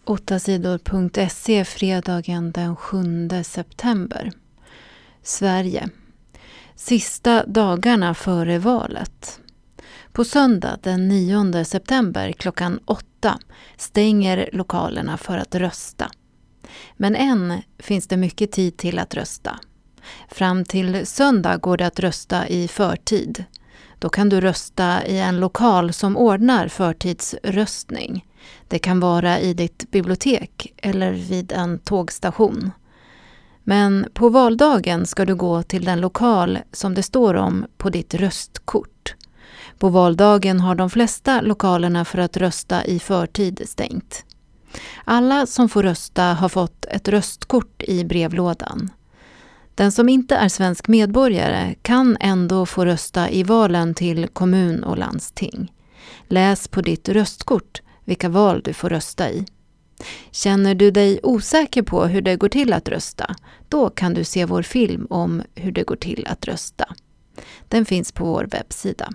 8sidor.se fredagen den 7 september. Sverige. Sista dagarna före valet. På söndag den 9 september klockan 8 stänger lokalerna för att rösta. Men än finns det mycket tid till att rösta. Fram till söndag går det att rösta i förtid. Då kan du rösta i en lokal som ordnar förtidsröstning. Det kan vara i ditt bibliotek eller vid en tågstation. Men på valdagen ska du gå till den lokal som det står om på ditt röstkort. På valdagen har de flesta lokalerna för att rösta i förtid stängt. Alla som får rösta har fått ett röstkort i brevlådan. Den som inte är svensk medborgare kan ändå få rösta i valen till kommun och landsting. Läs på ditt röstkort vilka val du får rösta i. Känner du dig osäker på hur det går till att rösta, då kan du se vår film om hur det går till att rösta. Den finns på vår webbsida.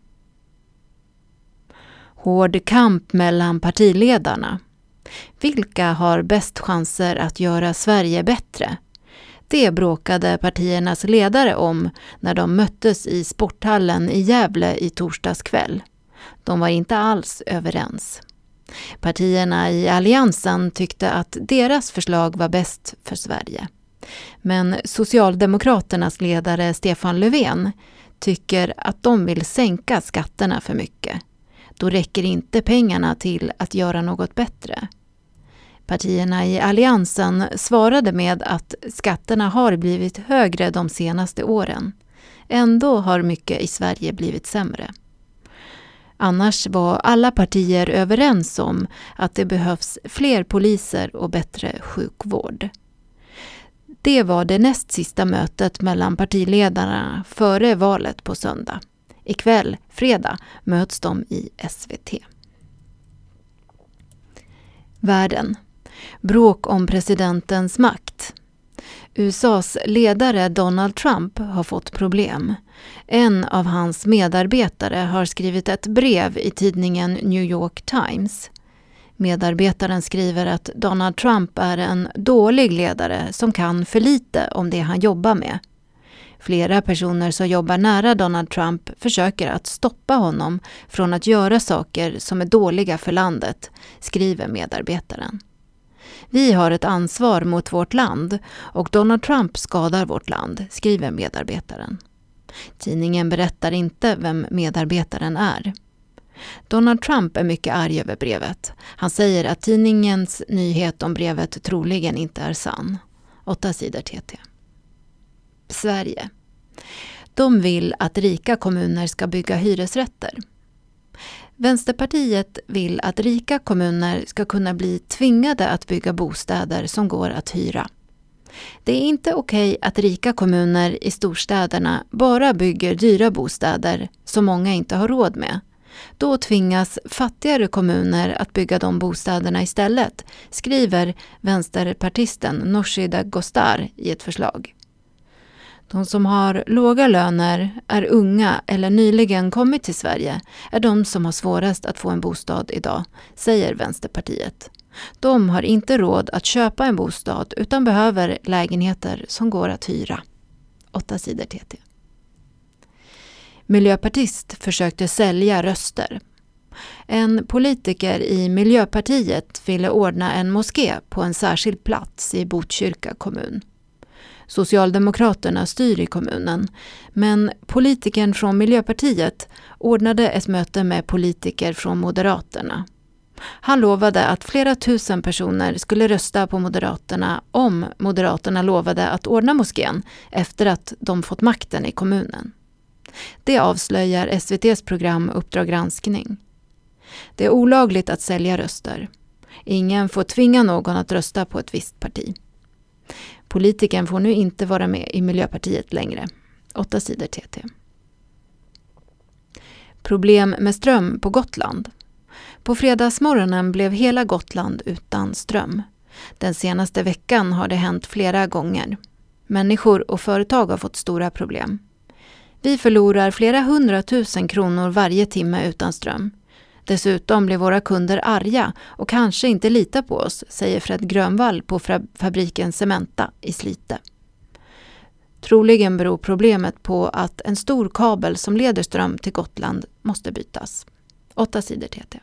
Hård kamp mellan partiledarna. Vilka har bäst chanser att göra Sverige bättre? Det bråkade partiernas ledare om när de möttes i sporthallen i Gävle i torsdags kväll. De var inte alls överens. Partierna i alliansen tyckte att deras förslag var bäst för Sverige. Men Socialdemokraternas ledare Stefan Löfven tycker att de vill sänka skatterna för mycket. Då räcker inte pengarna till att göra något bättre. Partierna i alliansen svarade med att skatterna har blivit högre de senaste åren. Ändå har mycket i Sverige blivit sämre. Annars var alla partier överens om att det behövs fler poliser och bättre sjukvård. Det var det näst sista mötet mellan partiledarna före valet på söndag. Ikväll, fredag, möts de i SVT. Världen. Bråk om presidentens makt. USAs ledare Donald Trump har fått problem. En av hans medarbetare har skrivit ett brev i tidningen New York Times. Medarbetaren skriver att Donald Trump är en dålig ledare som kan för lite om det han jobbar med. Flera personer som jobbar nära Donald Trump försöker att stoppa honom från att göra saker som är dåliga för landet, skriver medarbetaren. Vi har ett ansvar mot vårt land och Donald Trump skadar vårt land, skriver medarbetaren. Tidningen berättar inte vem medarbetaren är. Donald Trump är mycket arg över brevet. Han säger att tidningens nyhet om brevet troligen inte är sann. 8 sidor TT. Sverige. De vill att rika kommuner ska bygga hyresrätter. Vänsterpartiet vill att rika kommuner ska kunna bli tvingade att bygga bostäder som går att hyra. Det är inte okej att rika kommuner i storstäderna bara bygger dyra bostäder som många inte har råd med. Då tvingas fattigare kommuner att bygga de bostäderna istället, skriver vänsterpartisten Nooshi Dadgostar i ett förslag. De som har låga löner, är unga eller nyligen kommit till Sverige är de som har svårast att få en bostad idag, säger Vänsterpartiet. De har inte råd att köpa en bostad utan behöver lägenheter som går att hyra. 8 sidor TT. Miljöpartist försökte sälja röster. En politiker i Miljöpartiet ville ordna en moské på en särskild plats i Botkyrka kommun. Socialdemokraterna styr i kommunen, men politikern från Miljöpartiet ordnade ett möte med politiker från Moderaterna. Han lovade att flera tusen personer skulle rösta på Moderaterna om Moderaterna lovade att ordna moskén efter att de fått makten i kommunen. Det avslöjar SVT:s program Uppdrag granskning. Det är olagligt att sälja röster. Ingen får tvinga någon att rösta på ett visst parti. Politikern får nu inte vara med i Miljöpartiet längre. 8 sidor TT. Problem med ström på Gotland. På fredagsmorgonen blev hela Gotland utan ström. Den senaste veckan har det hänt flera gånger. Människor och företag har fått stora problem. Vi förlorar flera 100 000 kronor varje timme utan ström. Dessutom blir våra kunder arga och kanske inte litar på oss, säger Fred Grönvall på fabriken Cementa i Slite. Troligen beror problemet på att en stor kabel som leder ström till Gotland måste bytas. 8 sidor TT.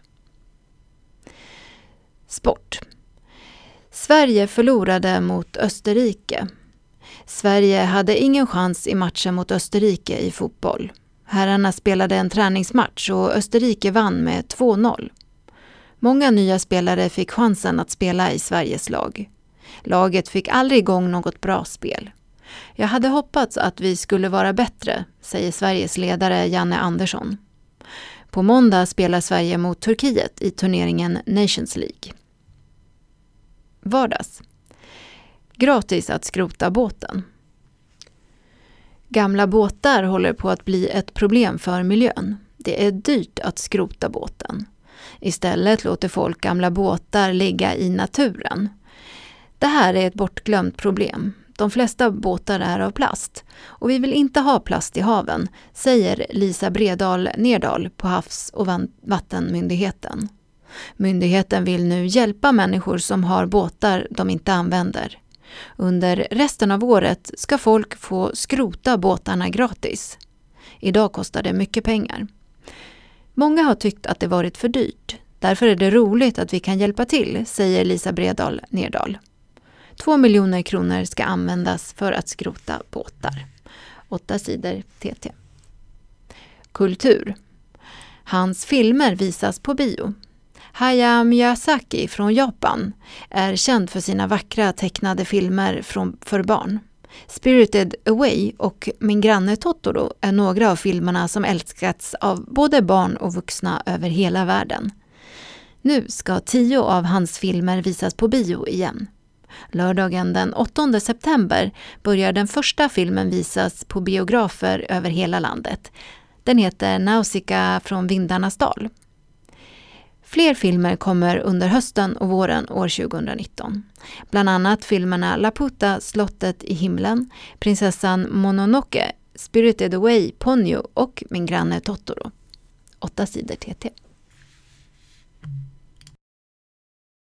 Sport. Sverige förlorade mot Österrike. Sverige hade ingen chans i matchen mot Österrike i fotboll. Herrarna spelade en träningsmatch och Österrike vann med 2-0. Många nya spelare fick chansen att spela i Sveriges lag. Laget fick aldrig igång något bra spel. Jag hade hoppats att vi skulle vara bättre, säger Sveriges ledare Janne Andersson. På måndag spelar Sverige mot Turkiet i turneringen Nations League. Vardags. Gratis att skrota båten. Gamla båtar håller på att bli ett problem för miljön. Det är dyrt att skrota båten. Istället låter folk gamla båtar ligga i naturen. Det här är ett bortglömt problem. De flesta båtar är av plast och vi vill inte ha plast i haven, säger Lisa Bredal Nerdal på Havs- och vattenmyndigheten. Myndigheten vill nu hjälpa människor som har båtar de inte använder. Under resten av året ska folk få skrota båtarna gratis. Idag kostar det mycket pengar. Många har tyckt att det varit för dyrt. Därför är det roligt att vi kan hjälpa till, säger Lisa Bredal Nerdal. 2 miljoner kronor ska användas för att skrota båtar. 8 sidor TT. Kultur. Hans filmer visas på bio. Hayao Miyazaki från Japan är känd för sina vackra tecknade filmer för barn. Spirited Away och Min granne Totoro är några av filmerna som älskats av både barn och vuxna över hela världen. Nu ska 10 av hans filmer visas på bio igen. Lördagen den 8 september börjar den första filmen visas på biografer över hela landet. Den heter Nausicaa från vindarnas dal. Fler filmer kommer under hösten och våren år 2019. Bland annat filmerna Laputa, slottet i himlen, prinsessan Mononoke, Spirited Away, Ponyo och Min granne Totoro. 8 sidor TT.